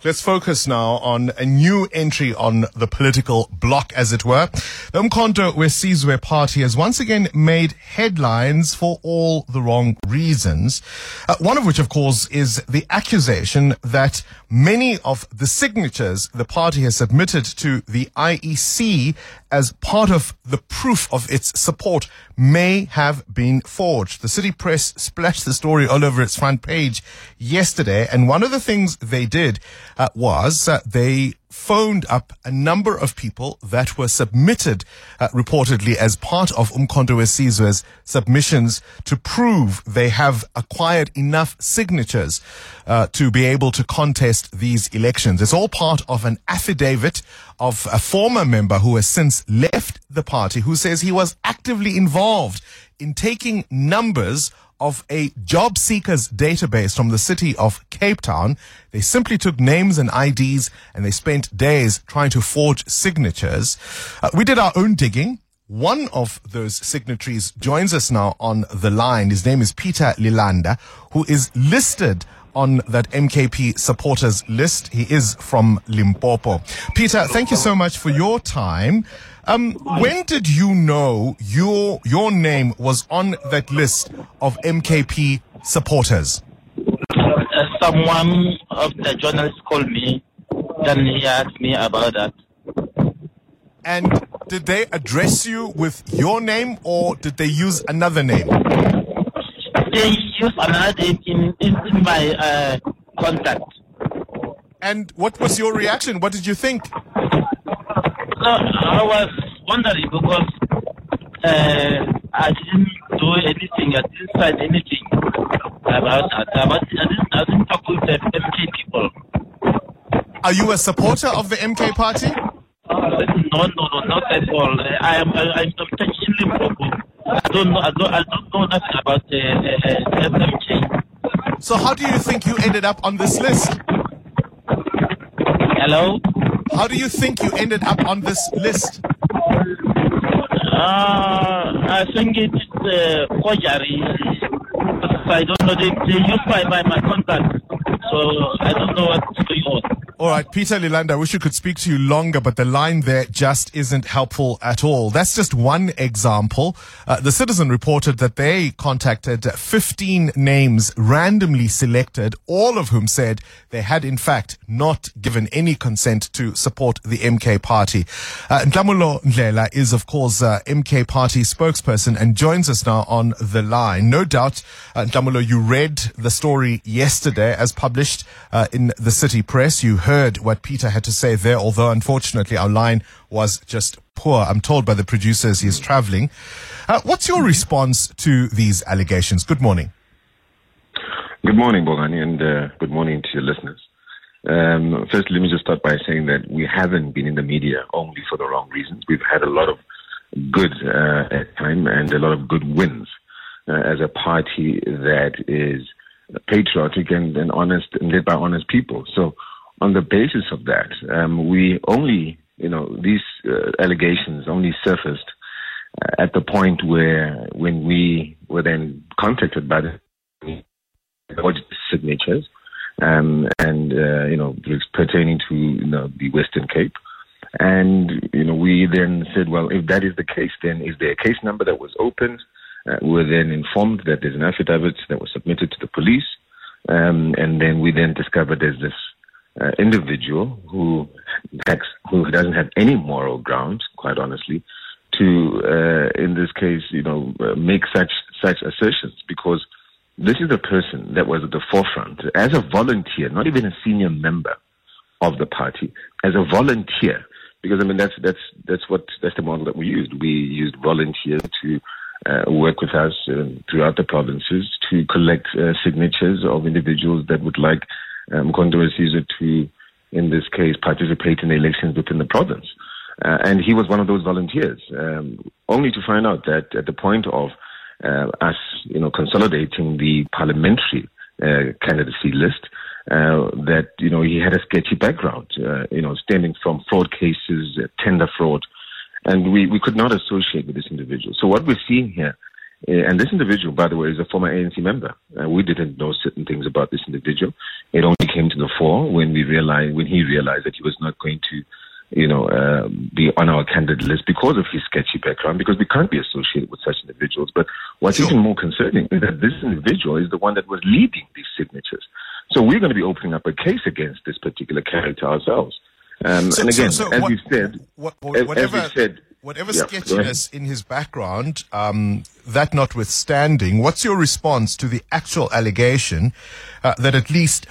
Let's focus now on a new entry on the political block, as it were. The Umkhonto weSizwe party has once again made headlines for all the wrong reasons. One of which, of course, is the accusation that many of the signatures the party has submitted to the IEC as part of the proof of its support may have been forged. The City Press splashed the story all over its front page yesterday, and one of the things they did was they phoned up a number of people that were submitted reportedly as part of Umkhonto weSizwe's submissions to prove they have acquired enough signatures to be able to contest these elections. It's all part of an affidavit of a former member who has since left the party, who says he was actively involved in taking numbers of a job seekers database from the city of Cape Town. They simply took names and IDs and they spent days trying to forge signatures. We did our own digging. One of those signatories joins us now on the line. His name is Peter Lilanda, who is listed on that MKP supporters list. He is from Limpopo. Peter, thank you so much for your time. When did you know your name was on that list of MKP supporters? Someone of the journalists called me, then he asked me about that. And did they address you with your name or did they use another name? They used another name in my contact. And what was your reaction? What did you think? So I was wondering because I didn't do anything, I didn't sign anything about that. I didn't talk with the MK people. Are you a supporter of the MK party? No, not at all. I'm in Limpopo. I don't know nothing about the MK. So how do you think you ended up on this list? Hello? How do you think you ended up on this list? I think it's forgery. I don't know. They used my contact. So I don't know what's going on. All right, Peter Lilanda, I wish you could speak to you longer, but the line there just isn't helpful at all. That's just one example. The Citizen reported that they contacted 15 names randomly selected, all of whom said they had in fact not given any consent to support the MK party. Ndlamulo Ndlela is of course MK party spokesperson and joins us now on the line. No doubt, Ndlamulo, you read the story yesterday as published in the City Press. You heard what Peter had to say there, although unfortunately our line was just poor. I'm told by the producers he is traveling. What's your response to these allegations? Good morning. Good morning, Bongani, and good morning to your listeners. First, let me just start by saying that we haven't been in the media only for the wrong reasons. We've had a lot of good time and a lot of good wins as a party that is patriotic and honest and led by honest people. So on the basis of that, we only, these allegations only surfaced at the point when we were then contacted by the signatures, pertaining to the Western Cape. And, we then said, well, if that is the case, then is there a case number that was opened? We were then informed that there's an affidavit that was submitted to the police. And then we then discovered there's this individual who doesn't have any moral grounds, quite honestly, to, in this case, make such assertions, because this is a person that was at the forefront as a volunteer, not even a senior member of the party, as a volunteer, because that's the model that we used. We used volunteers to work with us throughout the provinces to collect signatures of individuals that would like Umkhonto weSizwe to, in this case, participate in the elections within the province. And he was one of those volunteers, only to find out that at the point of us, consolidating the parliamentary candidacy list, that, he had a sketchy background, stemming from fraud cases, tender fraud, and we could not associate with this individual. So what we're seeing here, and this individual, by the way, is a former ANC member. We didn't know certain things about this individual. It only came to the fore when he realized that he was not going to, be on our candidate list because of his sketchy background, because we can't be associated with such individuals. But what's even more concerning is that this individual is the one that was leading these signatures. So we're going to be opening up a case against this particular character ourselves. Whatever sketchiness in his background, that notwithstanding, what's your response to the actual allegation that at least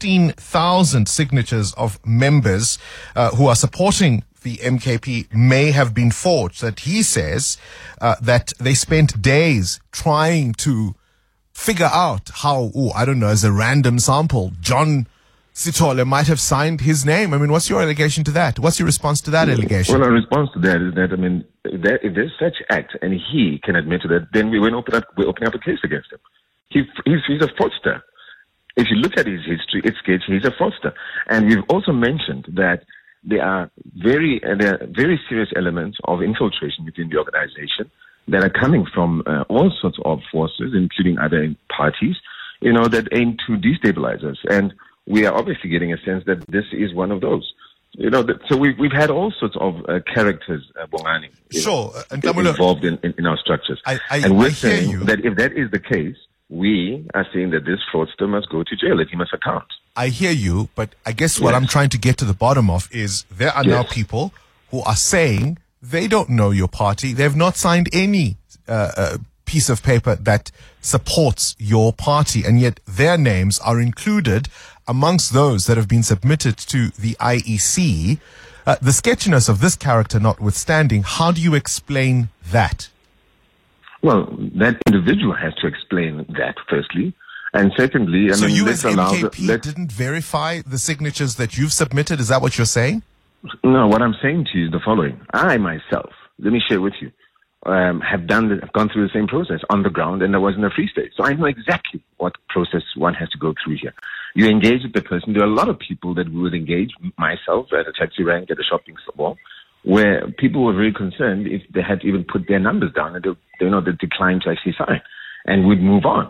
15,000 signatures of members who are supporting the MKP may have been forged? That he says that they spent days trying to figure out how, as a random sample, John Sithole might have signed his name. I mean, what's your allegation to that? What's your response to that allegation? Well, our response to that is that, if there's such act and he can admit to that, then we're opening up a case against him. He's a fraudster. If you look at his history, it's sketchy. He's a fraudster. And we've also mentioned that there are very serious elements of infiltration within the organization that are coming from all sorts of forces, including other parties, that aim to destabilize us. And we are obviously getting a sense that this is one of those. So we've had all sorts of characters, Bongani, involved in our structures. And we're saying that if that is the case, we are saying that this fraudster must go to jail, that he must account. I hear you, but I guess what I'm trying to get to the bottom of is there are now people who are saying they don't know your party. They've not signed any piece of paper that supports your party, and yet their names are included amongst those that have been submitted to the IEC. The sketchiness of this character notwithstanding, how do you explain that? Well, that individual has to explain that, firstly. And secondly, so you as MKP didn't verify the signatures that you've submitted? Is that what you're saying? No, what I'm saying to you is the following. I myself, let me share with you, have gone through the same process on the ground, and there wasn't a free state. So I know exactly what process one has to go through here. You engage with the person. There are a lot of people that would engage, myself at a taxi rank, at a shopping mall, where people were very concerned if they had even put their numbers down and they declined to actually sign and would move on.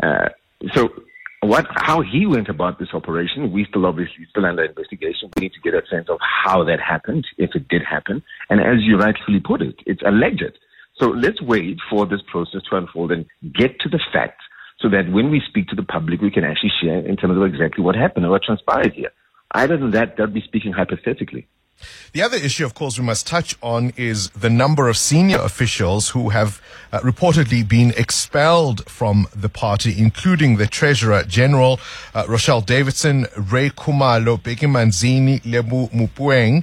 So how he went about this operation, we still under investigation. We need to get a sense of how that happened, if it did happen. And as you rightfully put it, it's alleged. So let's wait for this process to unfold and get to the facts so that when we speak to the public, we can actually share in terms of exactly what happened and what transpired here. Other than that, they'll be speaking hypothetically. The other issue, of course, we must touch on is the number of senior officials who have reportedly been expelled from the party, including the Treasurer General, Rochelle Davidson, Ray Khumalo, Bheki Manzini, Lebu Mopoeng.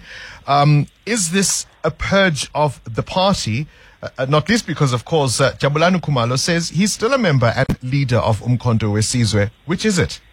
Is this a purge of the party? Not least because, of course, Jabulani Khumalo says he's still a member and leader of Umkhonto weSizwe. Which is it?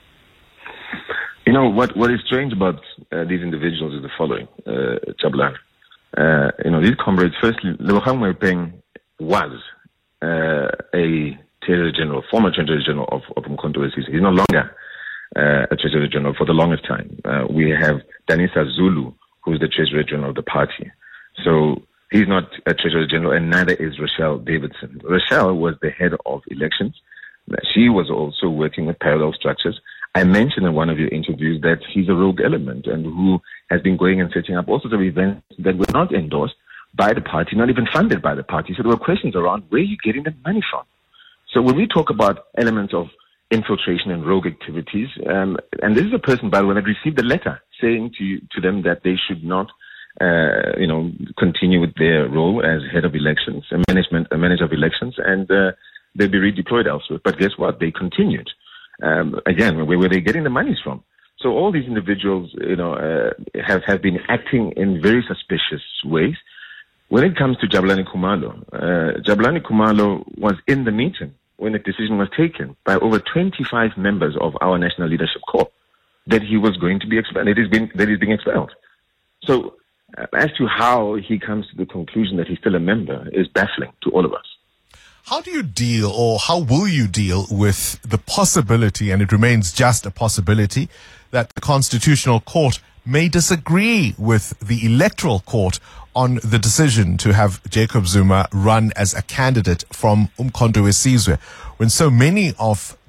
What is strange about these individuals is the following, Jabulani. These comrades, firstly, Lebogang Mopoeng was a Treasurer General, former Treasurer General of Umkhonto weSizwe. He's no longer a Treasurer General for the longest time. We have Danisa Zulu, who's the Treasurer General of the party. So he's not a Treasurer General, and neither is Rochelle Davidson. Rochelle was the head of elections. She was also working with parallel structures. I mentioned in one of your interviews that he's a rogue element and who has been going and setting up all sorts of events that were not endorsed by the party, not even funded by the party. So there were questions around where are you getting the money from? So when we talk about elements of infiltration and rogue activities, and this is a person, by the way, that received a letter saying to them that they should not continue with their role as head of elections and manager of elections, and they'll be redeployed elsewhere. But guess what? They continued. Again, where were they getting the monies from? So all these individuals, have been acting in very suspicious ways. When it comes to Jabulani Khumalo was in the meeting when the decision was taken by over 25 members of our National Leadership Corps that he was going to be expelled, that he's being expelled. So as to how he comes to the conclusion that he's still a member is baffling to all of us. How do you deal, or how will you deal with the possibility, and it remains just a possibility, that the Constitutional Court may disagree with the Electoral Court on the decision to have Jacob Zuma run as a candidate from Umkhonto weSizwe, when so many of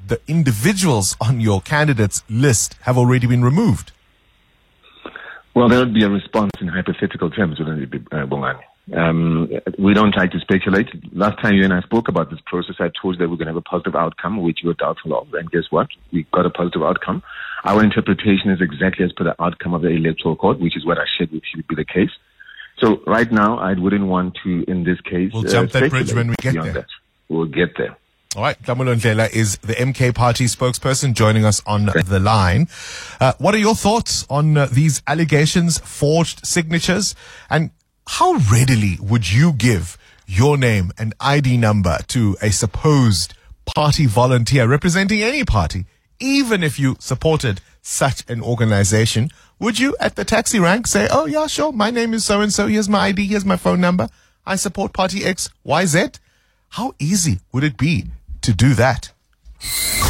the individuals on your candidates list have already been removed? Well, there would be a response in hypothetical terms, wouldn't it be, Bongani? We don't try to speculate. Last time you and I spoke about this process, I told you that we're going to have a positive outcome, which we were doubtful of. And guess what? We got a positive outcome. Our interpretation is exactly as per the outcome of the Electoral Court, which is what I shared with you would be the case. So right now, I wouldn't want to, in this case, we'll jump that bridge when we get there. That. We'll get there. All right, Nhlamulo Ndlela is the MK Party spokesperson joining us on the line. What are your thoughts on these allegations, forged signatures, and how readily would you give your name and ID number to a supposed party volunteer representing any party, even if you supported such an organization? Would you, at the taxi rank, say, oh, yeah, sure, my name is so-and-so, here's my ID, here's my phone number, I support party X, Y, Z? How easy would it be to do that?